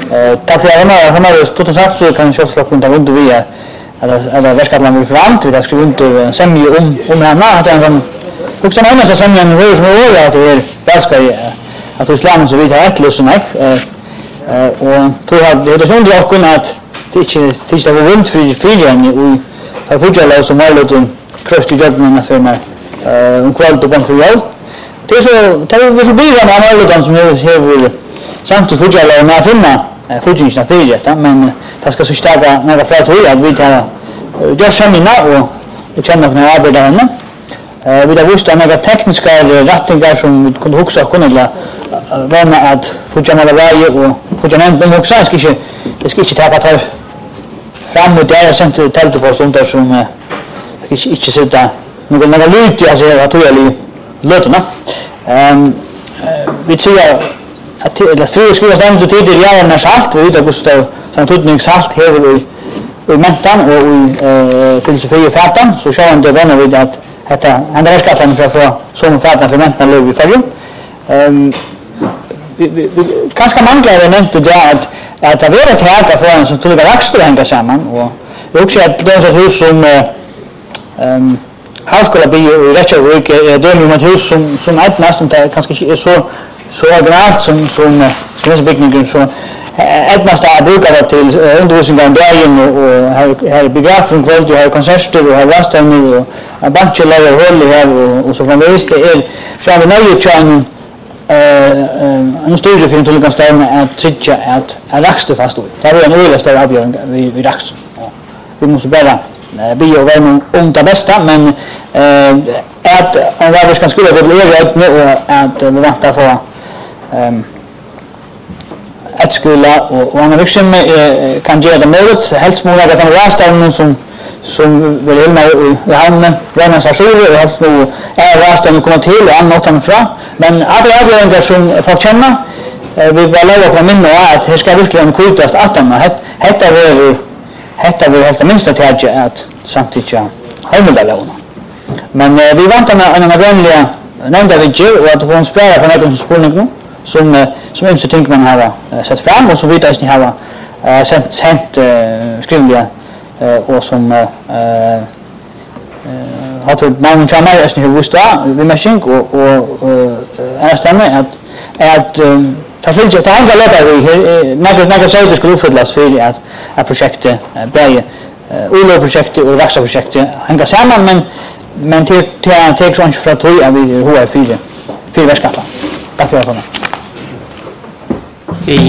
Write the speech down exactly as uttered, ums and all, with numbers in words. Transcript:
Tack för att jag har stått och sagt så kan jag slå kunna runt vi eller verkligen vi fram till att skriva under semje om om henne att en också när man semje en rose med år att det är ganska att islam så vidare ett lösen eh och tror att det är så undrar kunna att det inte det är runt för friden och har fortsatt som var lite krust i jobben för mig eh en kvalitet på för jag det är så det är så blir man alla de som har samt fortsatt när finna fortsättningsna för detta men det ska så starka några för att vi att vi tar gör semina och och känna när jag arbetar henne eh vi har visst några tekniska rättingar som vi kunde också kunna vara att fortsätta med varje och fortsätta med också ska inte det ska inte ta ta fram och där sen till telefon som som inte inte sitta någon några lut alltså att jag låterna ehm vi ser att det står skrivas där till till ja när salt och det kostar som tutning salt här i i mentan och i eh filosofi och fatan så så ändå vänner vi att detta andra skattan för att få som fatan för mentan löv i färgen ehm vi kanske manglar det nämnt det att att det är ett härka för en som tog extra hänga samman och det också att det är ett hus som ehm Högskola by i Reykjavik det är ett hus som som är nästan kanske är så så överallt som som som byggningen så ett där brukar det till undervisning om dagen och här här begravning kväll och här konserter och här rastning och bachelor och håll här och så framvis det är så har vi nu ju eh en studie för till konstaterna att tycka att är raxte fast då det är en öle stor avgörning vi vi rax vi måste bara bio vem om det bästa men eh att om vad vi ska skulle det blir rätt nu och att vi väntar för ehm att skola och och andra liksom kan ge det möjligt helst många att de rastavnen som som vill helma i hamnen värna sig själva och helst nu är rastavnen kommer till och annat han fra men att det är en som folk känner vi vill lägga på minne att det ska verkligen kultast att de hetta är hetta vill helst minst att jag att samtidigt hemmelalåna men vi väntar med en vanliga nämnda video och att hon spelar för någon spelning nu som som inte tänker man har sett fram och så vidare ni har sent sent skrivliga och som eh har fått namn som är just nu vusta vi machine och och är stämmer att att förfölja det andra läppar vi några några säger det skulle uppfyllas för att att projektet blir Ulo projektet och Raxa projektet hänger samman men men till till till sånt för att vi H R fyra fyra skatta. Tack för att